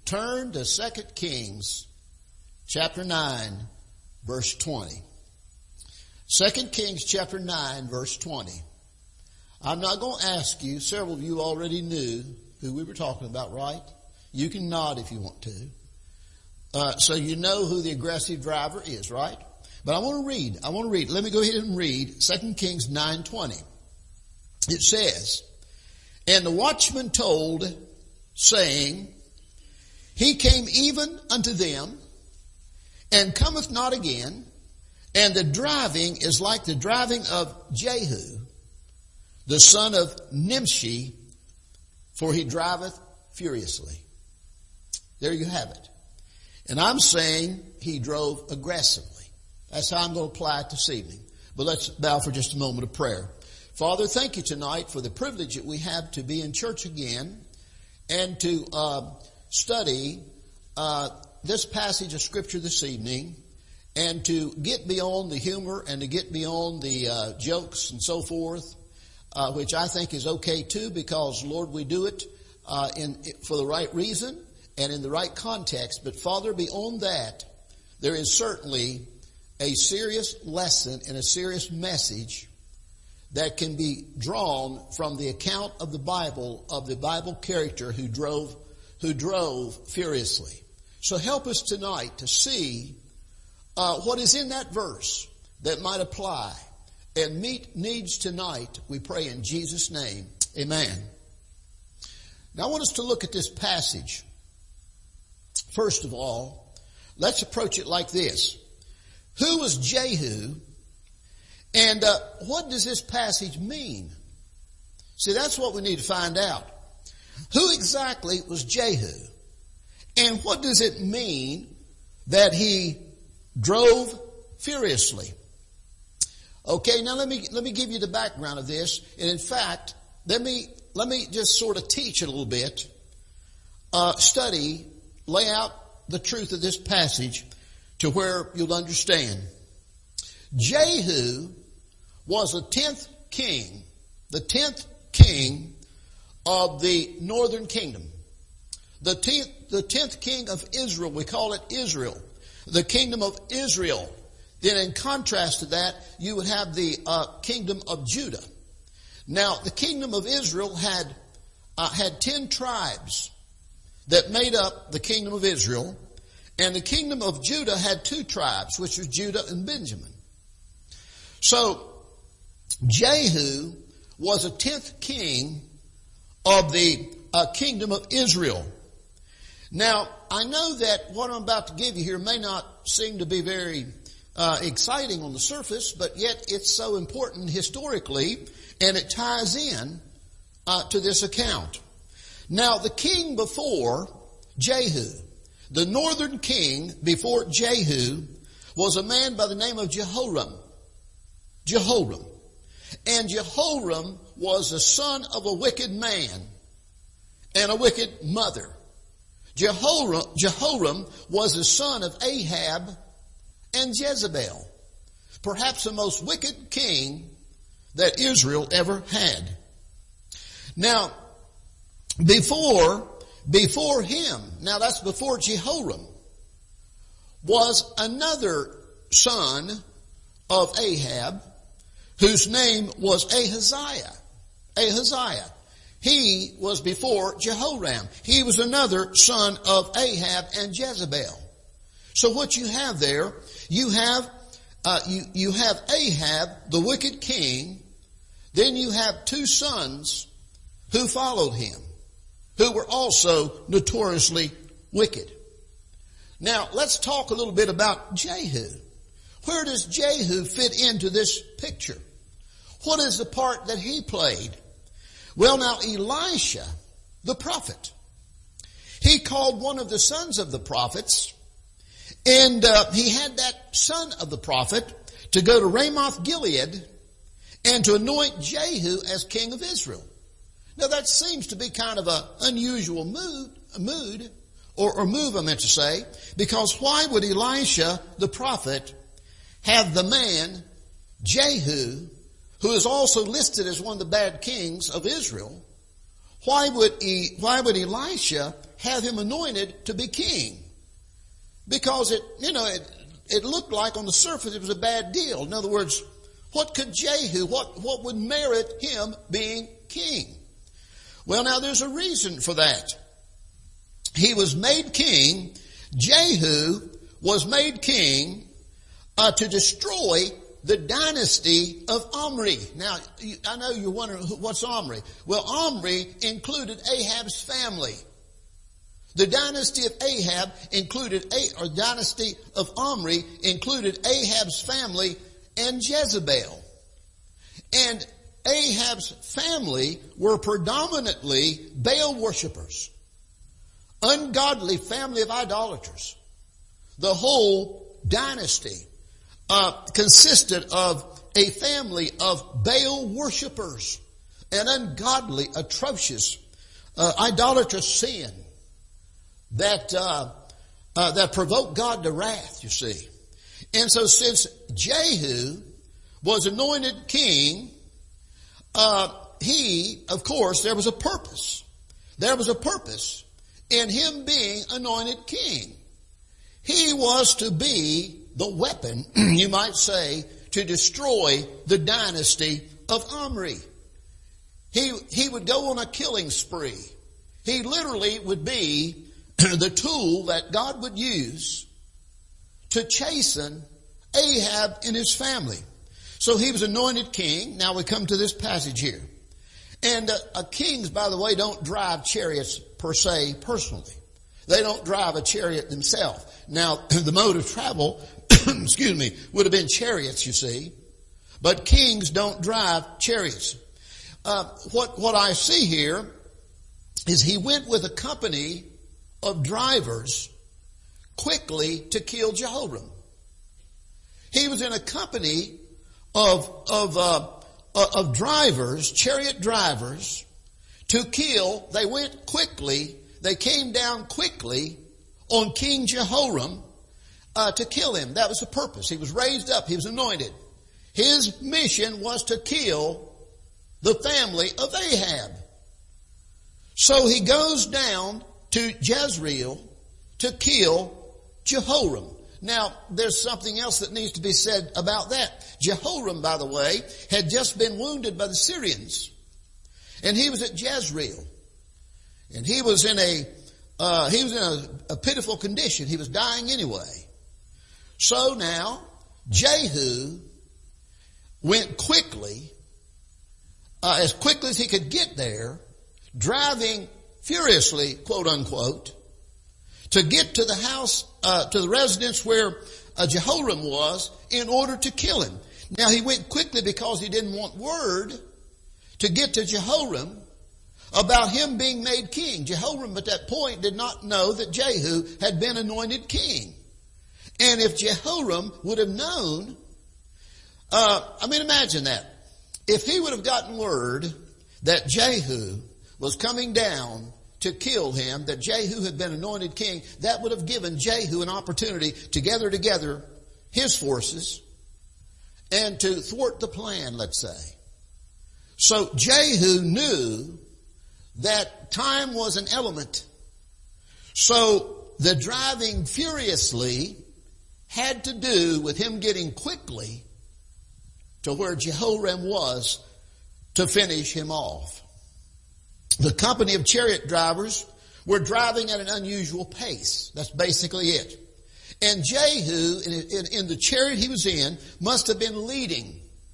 Turn to 2 Kings chapter 9, verse 20. 2 Kings chapter 9, verse 20. I'm not going to ask you, several of you already knew who we were talking about, right? You can nod if you want to. So you know who the aggressive driver is, right? But I want to read. Let me go ahead and read 2 Kings 9:20. It says, "And the watchman told, saying, He came even unto them, and cometh not again, and the driving is like the driving of Jehu, the son of Nimshi, for he driveth furiously." There you have it. And I'm saying he drove aggressively. That's how I'm going to apply it this evening. But let's bow for just a moment of prayer. Father, thank you tonight for the privilege that we have to be in church again and to study this passage of Scripture this evening, and to get beyond the humor and to get beyond the jokes and so forth, which I think is okay too, because, Lord, we do it for the right reason and in the right context. But, Father, beyond that, there is certainly a serious lesson and a serious message that can be drawn from the account of the Bible character who drove furiously. So help us tonight to see what is in that verse that might apply and meet needs tonight, we pray in Jesus' name. Amen. Now I want us to look at this passage. First of all, let's approach it like this. Who was Jehu? And what does this passage mean? See, that's what we need to find out. Who exactly was Jehu? And what does it mean that he drove furiously? Okay, now let me give you the background of this. And in fact, let me just sort of teach it a little bit. Lay out the truth of this passage to where you'll understand. Jehu was the 10th king of the northern kingdom. The 10th king of Israel, we call it Israel, the kingdom of Israel. Then in contrast to that, you would have the kingdom of Judah. Now, the kingdom of Israel had 10 tribes that made up the kingdom of Israel, and the kingdom of Judah had 2 tribes, which was Judah and Benjamin. So, Jehu was a 10th king of the kingdom of Israel. Now, I know that what I'm about to give you here may not seem to be very exciting on the surface, but yet it's so important historically, and it ties in to this account. Now, the king before Jehu, the northern king before Jehu, was a man by the name of Jehoram. And Jehoram was the son of a wicked man and a wicked mother. Jehoram was the son of Ahab and Jezebel, perhaps the most wicked king that Israel ever had. Now, before him, now that's before Jehoram, was another son of Ahab, whose name was Ahaziah. He was before Jehoram. He was another son of Ahab and Jezebel. So what you have there, you have Ahab, the wicked king. Then you have 2 sons who followed him, who were also notoriously wicked. Now, let's talk a little bit about Jehu. Where does Jehu fit into this picture? What is the part that he played? Well, now, Elisha, the prophet, he called one of the sons of the prophets, and he had that son of the prophet to go to Ramoth Gilead and to anoint Jehu as king of Israel. Now, that seems to be kind of an unusual move, I meant to say, because why would Elisha, the prophet, have the man, Jehu, who is also listed as one of the bad kings of Israel, why would Elisha have him anointed to be king? Because it looked like on the surface it was a bad deal. In other words, what could Jehu, what would merit him being king? Well, now there's a reason for that. He was made king. Jehu was made king to destroy the dynasty of Omri. Now, I know you're wondering, what's Omri? Well, Omri included Ahab's family. The dynasty of Ahab dynasty of Omri included Ahab's family and Jezebel. And Ahab's family were predominantly Baal worshipers. Ungodly family of idolaters. The whole dynasty consisted of a family of Baal worshipers. An ungodly, atrocious, idolatrous sin that provoked God to wrath, you see. And so since Jehu was anointed king, of course, there was a purpose. There was a purpose in him being anointed king. He was to be the weapon, you might say, to destroy the dynasty of Omri. He would go on a killing spree. He literally would be the tool that God would use to chasten Ahab and his family. So he was anointed king. Now we come to this passage here. And kings, by the way, don't drive chariots per se personally. They don't drive a chariot themselves. Now, the mode of travel, would have been chariots, you see. But kings don't drive chariots. What I see here is he went with a company of drivers quickly to kill Jehoram. He was in a company of drivers, chariot drivers, to kill. They went quickly. They came down quickly on King Jehoram to kill him. That was the purpose. He was raised up. He was anointed. His mission was to kill the family of Ahab. So he goes down to Jezreel to kill Jehoram. Now, there's something else that needs to be said about that. Jehoram, by the way, had just been wounded by the Syrians. And he was at Jezreel. And he was in a pitiful condition. He was dying anyway. So now, Jehu went quickly, as quickly as he could get there, driving furiously, quote unquote, to get to the house, to the residence where Jehoram was in order to kill him. Now he went quickly because he didn't want word to get to Jehoram about him being made king. Jehoram at that point did not know that Jehu had been anointed king. And if Jehoram would have known, imagine that. If he would have gotten word that Jehu was coming down to kill him, that Jehu had been anointed king, that would have given Jehu an opportunity to gather together his forces and to thwart the plan, let's say. So Jehu knew that time was an element. So the driving furiously had to do with him getting quickly to where Jehoram was to finish him off. The company of chariot drivers were driving at an unusual pace. That's basically it. And Jehu, in the chariot he was in, must have been leading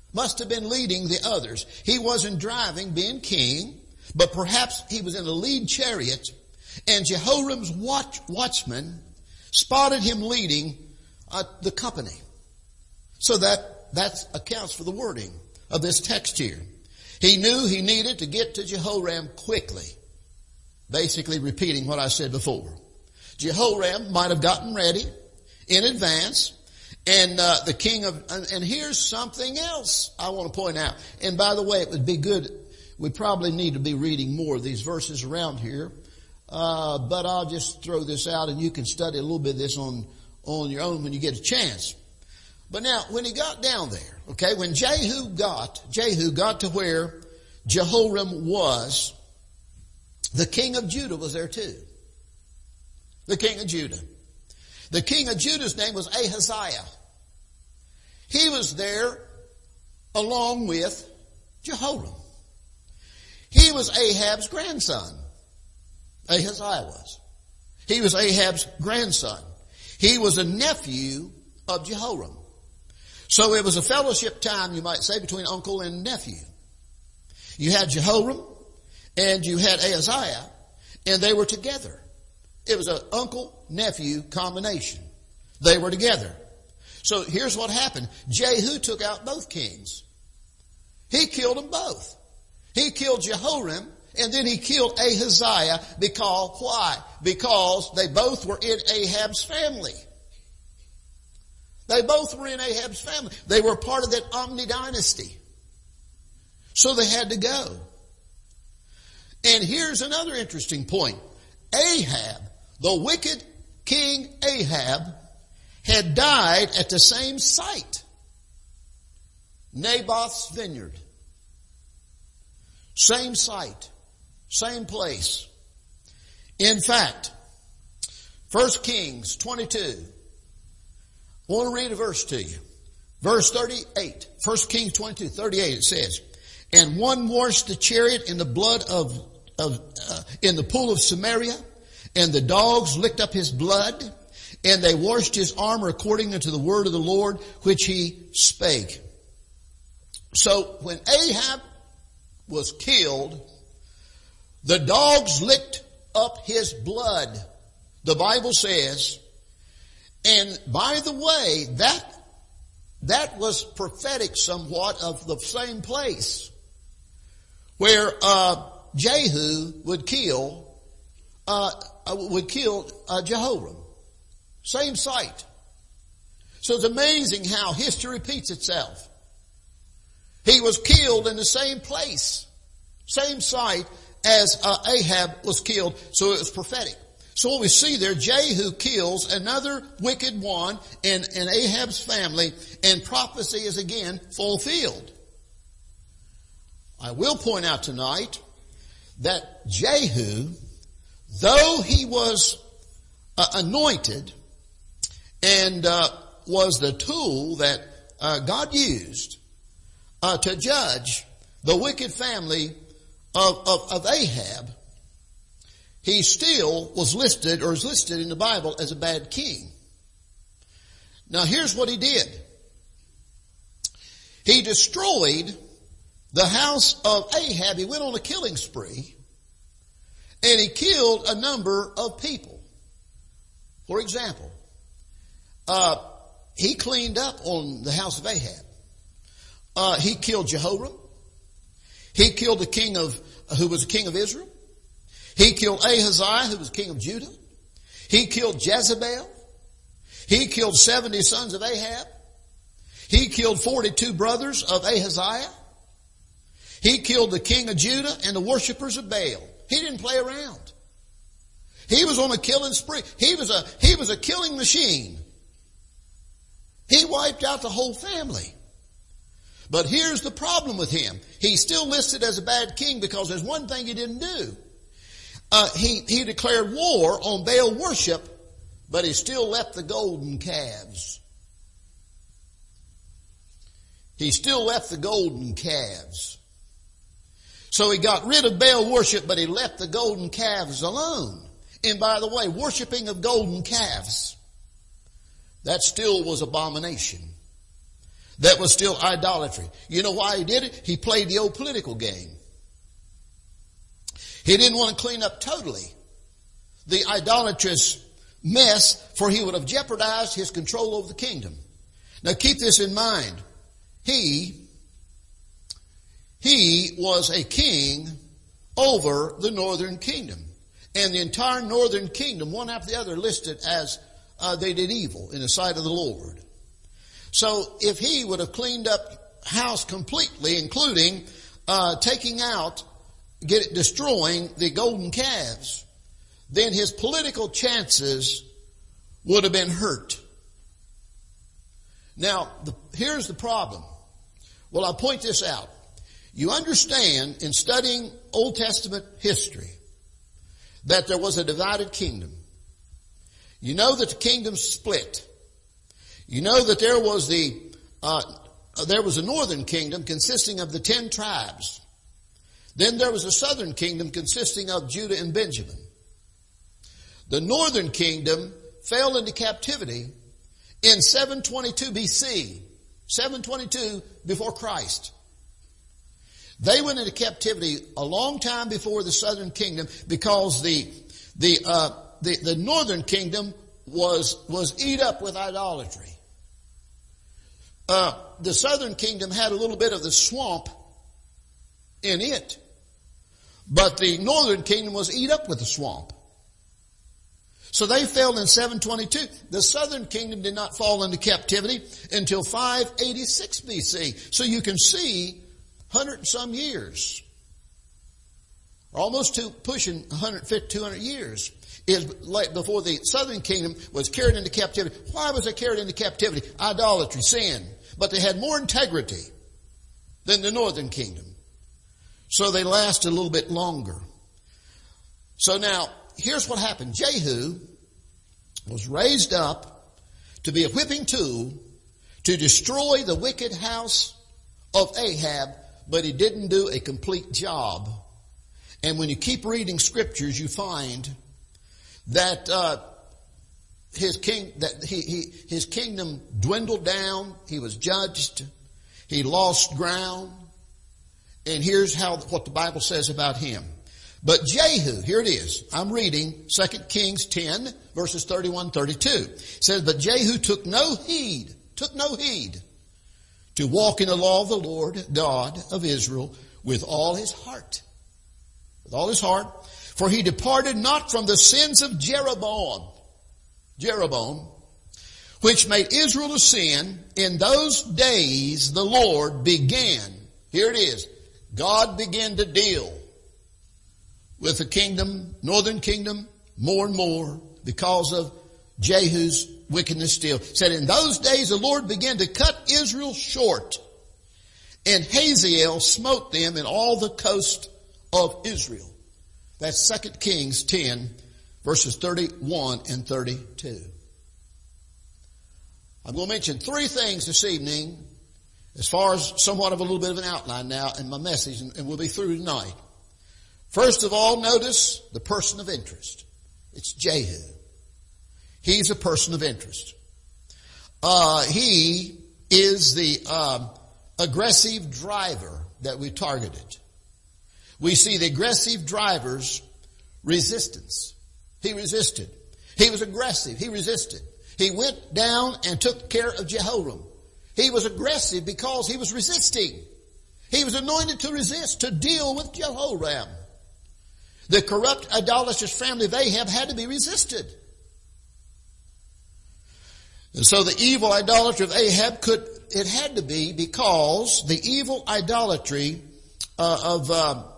the others. He wasn't driving, being king, but perhaps he was in a lead chariot, and Jehoram's watchman spotted him leading the company. So that accounts for the wording of this text here. He knew he needed to get to Jehoram quickly. Basically repeating what I said before. Jehoram might have gotten ready in advance. And the king of, and here's something else I want to point out. And by the way, it would be good, we probably need to be reading more of these verses around here. But I'll just throw this out and you can study a little bit of this on your own when you get a chance. But now, when he got down there, okay, when Jehu got to where Jehoram was, the king of Judah was there too. The king of Judah. The king of Judah's name was Ahaziah. He was there along with Jehoram. He was Ahab's grandson. Ahaziah was. He was Ahab's grandson. He was a nephew of Jehoram. So it was a fellowship time, you might say, between uncle and nephew. You had Jehoram and you had Ahaziah, and they were together. It was an uncle-nephew combination. They were together. So here's what happened. Jehu took out both kings. He killed them both. He killed Jehoram, and then he killed Ahaziah because, why? Because they both were in Ahab's family. They both were in Ahab's family. They were part of that Omni dynasty. So they had to go. And here's another interesting point. Ahab, the wicked king Ahab, had died at the same site. Naboth's vineyard. Same site. Same place. In fact, 1 Kings 22. I want to read a verse to you. Verse 38. 1 Kings 22, 38 it says, and one washed the chariot in the blood in the pool of Samaria, and the dogs licked up his blood, and they washed his armor according unto the word of the Lord, which he spake. So when Ahab was killed, the dogs licked up his blood, the Bible says. And by the way, that was prophetic somewhat of the same place where Jehu would kill Jehoram. Same site. So it's amazing how history repeats itself. He was killed in the same place, same site as Ahab was killed. So it was prophetic. So what we see there, Jehu kills another wicked one in Ahab's family, and prophecy is again fulfilled. I will point out tonight that Jehu, though he was anointed and was the tool that God used to judge the wicked family of Ahab, he still was listed, or is listed in the Bible, as a bad king. Now here's what he did. He destroyed the house of Ahab. He went on a killing spree, and he killed a number of people. For example, he cleaned up on the house of Ahab. He killed Jehoram. He killed the king who was the king of Israel. He killed Ahaziah, who was king of Judah. He killed Jezebel. He killed 70 sons of Ahab. He killed 42 brothers of Ahaziah. He killed the king of Judah and the worshipers of Baal. He didn't play around. He was on a killing spree. He was a killing machine. He wiped out the whole family. But here's the problem with him. He's still listed as a bad king because there's one thing he didn't do. He declared war on Baal worship, but he still left the golden calves. He still left the golden calves. So he got rid of Baal worship, but he left the golden calves alone. And by the way, worshiping of golden calves, that still was abomination. That was still idolatry. You know why he did it? He played the old political game. He didn't want to clean up totally the idolatrous mess, for he would have jeopardized his control over the kingdom. Now keep this in mind. He was a king over the northern kingdom. And the entire northern kingdom, one after the other, listed as they did evil in the sight of the Lord. So if he would have cleaned up house completely, including destroying the golden calves, then his political chances would have been hurt. Now, here's the problem. Well, I'll point this out. You understand, in studying Old Testament history, that there was a divided kingdom. You know that the kingdom split. You know that there was a northern kingdom consisting of the 10 tribes. Then there was a southern kingdom consisting of Judah and Benjamin. The northern kingdom fell into captivity in 722 BC, 722 before Christ. They went into captivity a long time before the southern kingdom because the northern kingdom was eat up with idolatry. The southern kingdom had a little bit of the swamp in it, but the northern kingdom was eat up with the swamp. So they fell in 722. The southern kingdom did not fall into captivity until 586 BC. So you can see 100 and some years, almost pushing 150, 200 years, is before the southern kingdom was carried into captivity. Why was it carried into captivity? Idolatry, sin. But they had more integrity than the northern kingdom. So they lasted a little bit longer. So now, here's what happened. Jehu was raised up to be a whipping tool to destroy the wicked house of Ahab, but he didn't do a complete job. And when you keep reading scriptures, you find that his kingdom dwindled down. He was judged. He lost ground. And here's what the Bible says about him. But Jehu, here it is. I'm reading 2 Kings 10, verses 31, 32. It says, but Jehu took no heed to walk in the law of the Lord God of Israel with all his heart. With all his heart. For he departed not from the sins of Jeroboam, which made Israel to sin. In those days the Lord began, here it is, God began to deal with the kingdom, northern kingdom, more and more because of Jehu's wickedness still. It said, in those days the Lord began to cut Israel short, and Hazael smote them in all the coast of Israel. That's 2 Kings 10, verses 31 and 32. I'm going to mention 3 things this evening, as far as somewhat of a little bit of an outline now in my message, and we'll be through tonight. First of all, notice the person of interest. It's Jehu. He's a person of interest. He is the aggressive driver that we targeted. We see the aggressive driver's resistance. He resisted. He was aggressive. He resisted. He went down and took care of Jehoram. He was aggressive because he was resisting. He was anointed to resist, to deal with Jehoram. The corrupt, idolatrous family of Ahab had to be resisted. And so the evil idolatry of Ahab it had to be because the evil idolatry of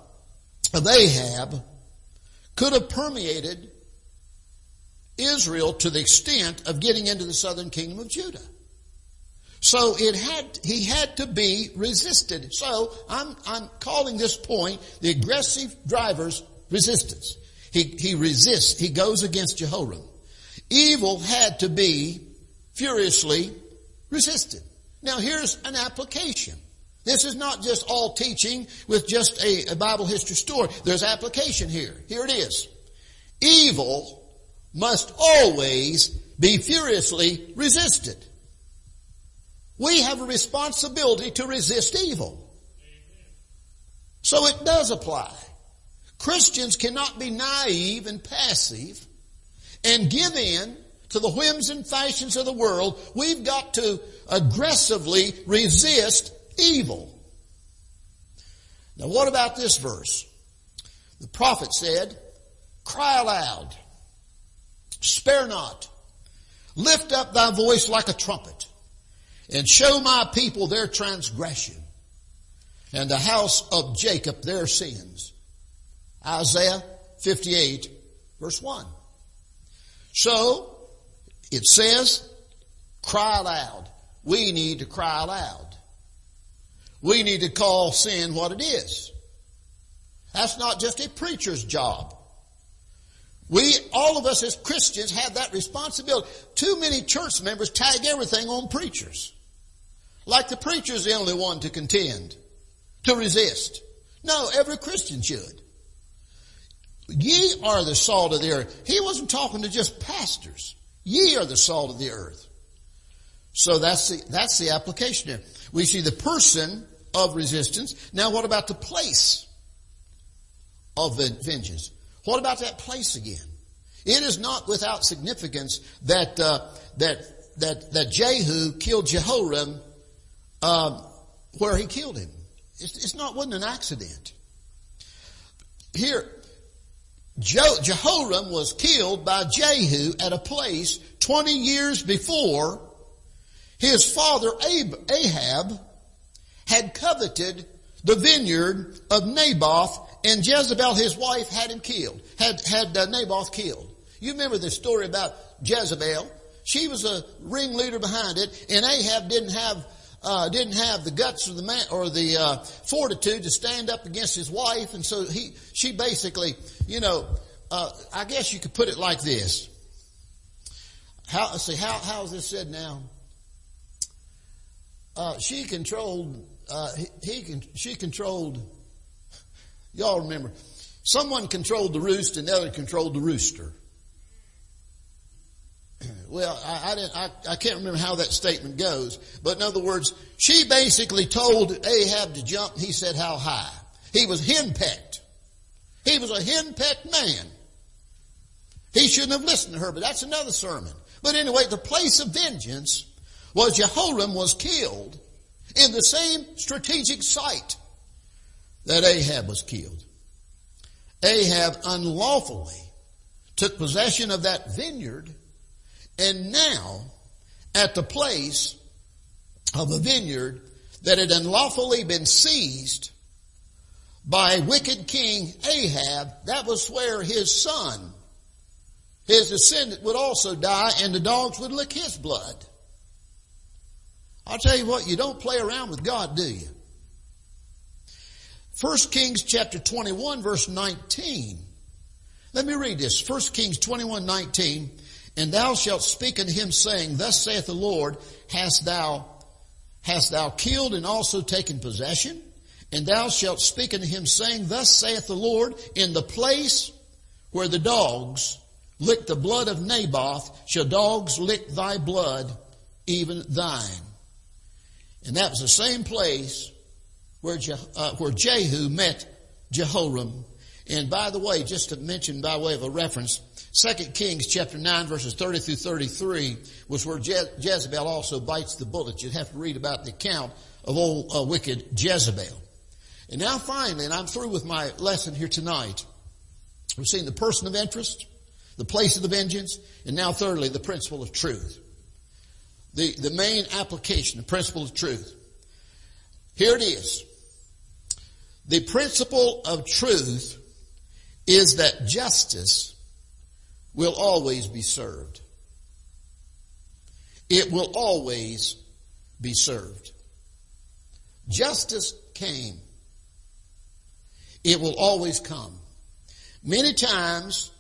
Ahab could have permeated Israel to the extent of getting into the southern kingdom of Judah. So he had to be resisted. So I'm calling this point the aggressive driver's resistance. He resists. He goes against Jehoram. Evil had to be furiously resisted. Now here's an application. This is not just all teaching with just a Bible history story. There's application here. Here it is. Evil must always be furiously resisted. We have a responsibility to resist evil. So it does apply. Christians cannot be naive and passive and give in to the whims and fashions of the world. We've got to aggressively resist evil. Now what about this verse? The prophet said, cry aloud, spare not, lift up thy voice like a trumpet, and show my people their transgression, and the house of Jacob their sins. Isaiah 58, verse 1. So, it says, cry aloud. We need to cry aloud. We need to call sin what it is. That's not just a preacher's job. All of us as Christians have that responsibility. Too many church members tag everything on preachers. Like the preacher's the only one to contend, to resist. No, every Christian should. Ye are the salt of the earth. He wasn't talking to just pastors. Ye are the salt of the earth. So that's the application there. We see the person of resistance. Now what about the place of vengeance? What about that place again? It is not without significance that Jehu killed Jehoram where he killed him. Wasn't an accident. Here, Jehoram was killed by Jehu at a place 20 years before his father Ahab had coveted the vineyard of Naboth, and Jezebel, his wife, had him killed, had Naboth killed. You remember the story about Jezebel. She was a ringleader behind it, and Ahab didn't have the guts or the fortitude to stand up against his wife, and so she basically, I guess you could put it like this. How is this said now? She controlled, y'all remember, someone controlled the roost and the other controlled the rooster. Well, I can't remember how that statement goes, but in other words, she basically told Ahab to jump, and he said how high. He was henpecked. He was a henpecked man. He shouldn't have listened to her, but that's another sermon. But anyway, the place of vengeance was Jehoram was killed in the same strategic site that Ahab was killed. Ahab unlawfully took possession of that vineyard, and now at the place of a vineyard that had unlawfully been seized by wicked King Ahab, that was where his son, his descendant, would also die, and the dogs would lick his blood. I'll tell you what, you don't play around with God, do you? 1 Kings chapter 21 verse 19. Let me read this. 1 Kings 21:19. And thou shalt speak unto him, saying, Thus saith the Lord, hast thou killed and also taken possession? And thou shalt speak unto him, saying, Thus saith the Lord, in the place where the dogs lick the blood of Naboth, shall dogs lick thy blood, even thine. And that was the same place where Jehu met Jehoram. And by the way, just to mention by way of a reference, 2 Kings chapter 9 verses 30 through 33 was where Jezebel also bites the bullet. You'd have to read about the account of old wicked Jezebel. And now finally, and I'm through with my lesson here tonight, we've seen the person of interest, the place of the vengeance, and now thirdly, the principle of truth. The main application, the principle of truth. Here it is. The principle of truth is that justice will always be served. It will always be served. Justice came. It will always come. Many times,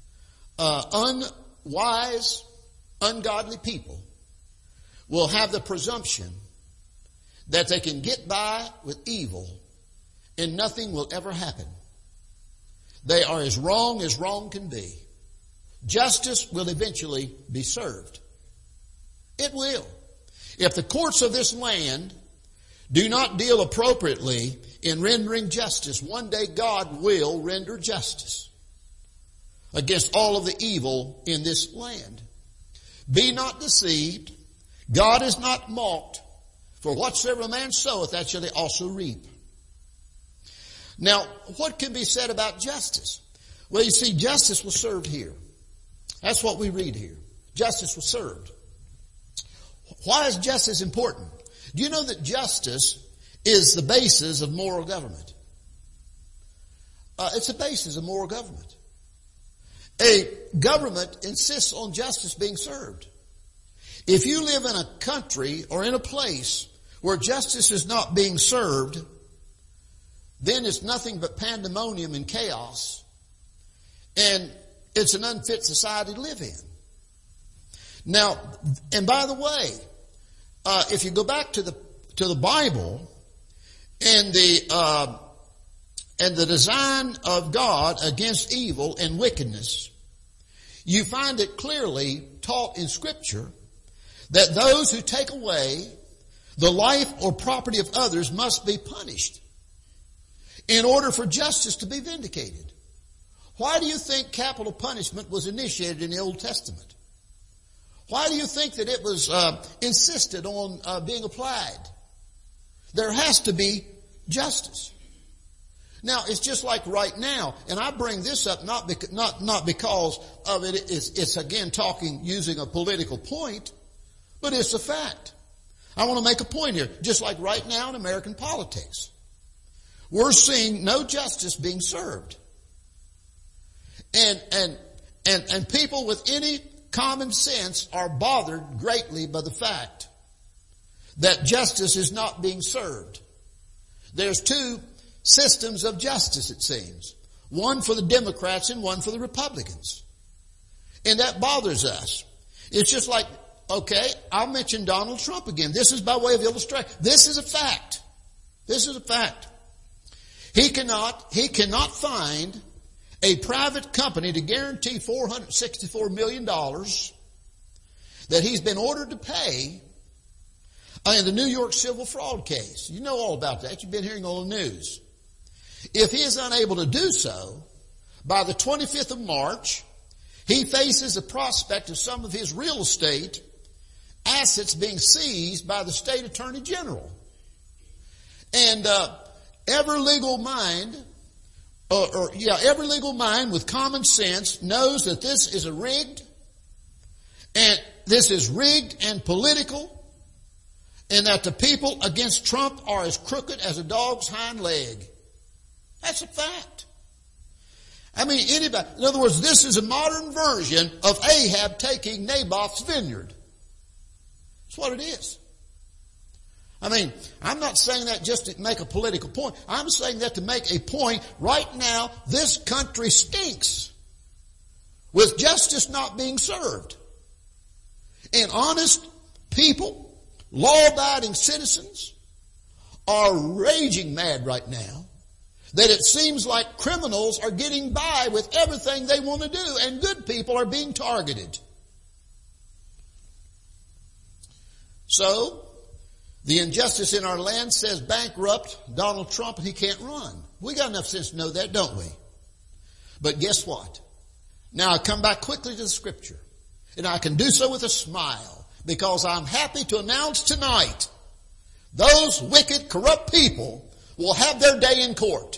unwise, ungodly people will have the presumption that they can get by with evil and nothing will ever happen. They are as wrong can be. Justice will eventually be served. It will. If the courts of this land do not deal appropriately in rendering justice, one day God will render justice against all of the evil in this land. Be not deceived. God is not mocked. For whatsoever a man soweth, that shall he also reap. Now, what can be said about justice? Well, you see, justice was served here. That's what we read here. Justice was served. Why is justice important? Do you know that justice is the basis of moral government? It's the basis of moral government. A government insists on justice being served. If you live in a country or in a place where justice is not being served, then it's nothing but pandemonium and chaos. And It's an unfit society to live in. Now, and by the way, if you go back to the Bible and the design of God against evil and wickedness, you find it clearly taught in Scripture that those who take away the life or property of others must be punished in order for justice to be vindicated. Why do you think capital punishment was initiated in the Old Testament? Why do you think that it was insisted on being applied? There has to be justice. Now, it's just like right now, and I bring this up not because of it. It's again using a political point, but it's a fact. I want to make a point here. Just like right now in American politics, we're seeing no justice being served, and people with any common sense are bothered greatly by the fact that justice is not being served. There's two systems of justice, it seems. One for the Democrats and one for the Republicans. And that bothers us. It's just like, okay, I'll mention Donald Trump again. This is by way of illustration. This is a fact. This is a fact. He cannot find a private company to guarantee $464 million that he's been ordered to pay in the New York civil fraud case. You know all about that. You've been hearing all the news. If he is unable to do so, by the 25th of March, he faces the prospect of some of his real estate assets being seized by the state attorney general. And every legal mind with common sense knows that this is rigged and political, and that the people against Trump are as crooked as a dog's hind leg. That's a fact. I mean, anybody. In other words, this is a modern version of Ahab taking Naboth's vineyard. That's what it is. I mean, I'm not saying that just to make a political point. I'm saying that to make a point. Right now, this country stinks with justice not being served. And honest people, law-abiding citizens, are raging mad right now that it seems like criminals are getting by with everything they want to do, and good people are being targeted. So, the injustice in our land says bankrupt Donald Trump and he can't run. We got enough sense to know that, don't we? But guess what? Now I come back quickly to the Scripture, and I can do so with a smile, because I'm happy to announce tonight those wicked, corrupt people will have their day in court.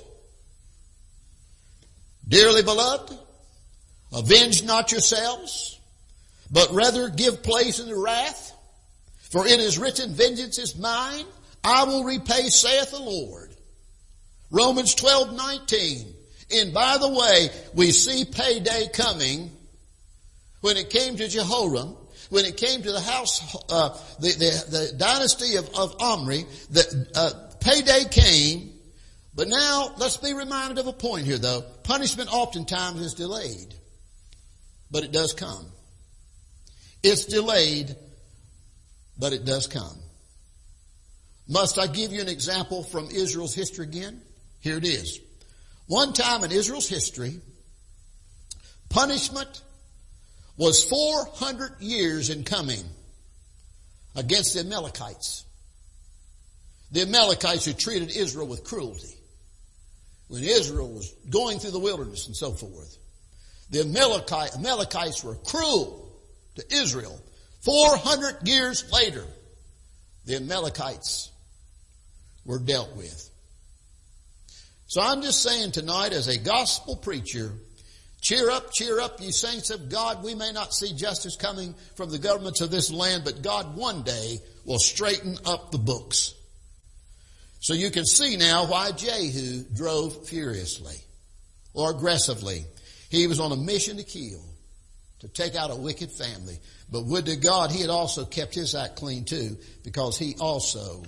Dearly beloved, avenge not yourselves, but rather give place in the wrath. For it is written, vengeance is mine, I will repay, saith the Lord. Romans 12:19. And by the way, we see payday coming when it came to Jehoram, when it came to the house, the dynasty of Omri, payday came. But now, let's be reminded of a point here, though. Punishment oftentimes is delayed, but it does come. It's delayed, but it does come. Must I give you an example from Israel's history again? Here it is. One time in Israel's history, punishment was 400 years in coming against the Amalekites. The Amalekites who treated Israel with cruelty when Israel was going through the wilderness and so forth. The Amalekites were cruel to Israel. 400 years later, the Amalekites were dealt with. So I'm just saying tonight, as a gospel preacher, cheer up, ye saints of God. We may not see justice coming from the governments of this land, but God one day will straighten up the books. So you can see now why Jehu drove furiously or aggressively. He was on a mission to kill, to take out a wicked family. But would to God he had also kept his act clean too, because he also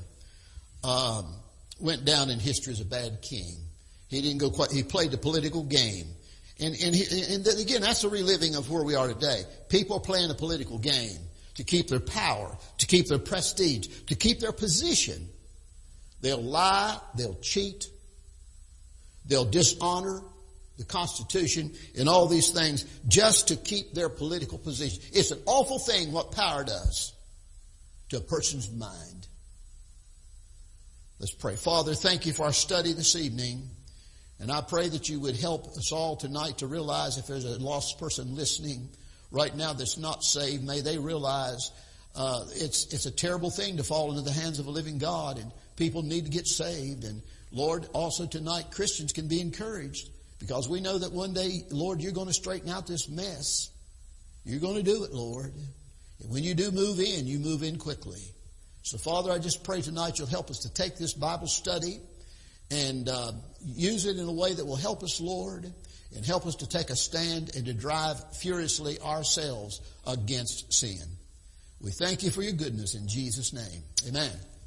went down in history as a bad king. He didn't go quite, he played the political game. And again, that's a reliving of where we are today. People are playing a political game to keep their power, to keep their prestige, to keep their position. They'll lie, they'll cheat, they'll dishonor the Constitution and all these things just to keep their political position. It's an awful thing what power does to a person's mind. Let's pray. Father, thank you for our study this evening. And I pray that you would help us all tonight to realize if there's a lost person listening right now that's not saved, may they realize it's a terrible thing to fall into the hands of a living God, and people need to get saved. And Lord, also tonight Christians can be encouraged because we know that one day, Lord, you're going to straighten out this mess. You're going to do it, Lord. And when you do move in, you move in quickly. So Father, I just pray tonight you'll help us to take this Bible study and use it in a way that will help us, Lord, and help us to take a stand and to drive furiously ourselves against sin. We thank you for your goodness in Jesus' name. Amen.